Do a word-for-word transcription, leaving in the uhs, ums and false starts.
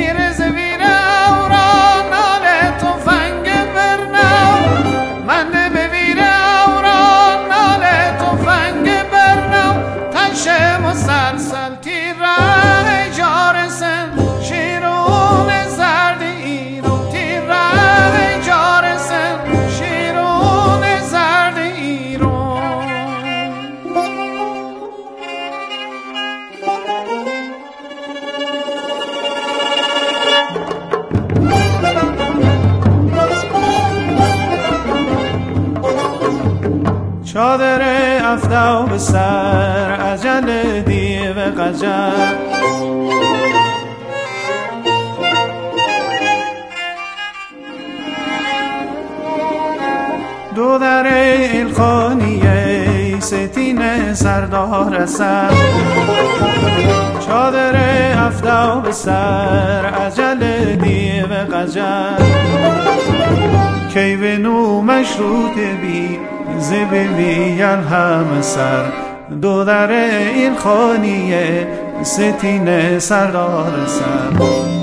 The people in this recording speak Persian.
چادر افتا به سر عجل دیو قجر دو در الخانیه ستین سردار سر چادر افتا به سر عجل دیو قجر کی به نو مشروط بی زبیل هم سر دو در این خانیه ستین سردار سر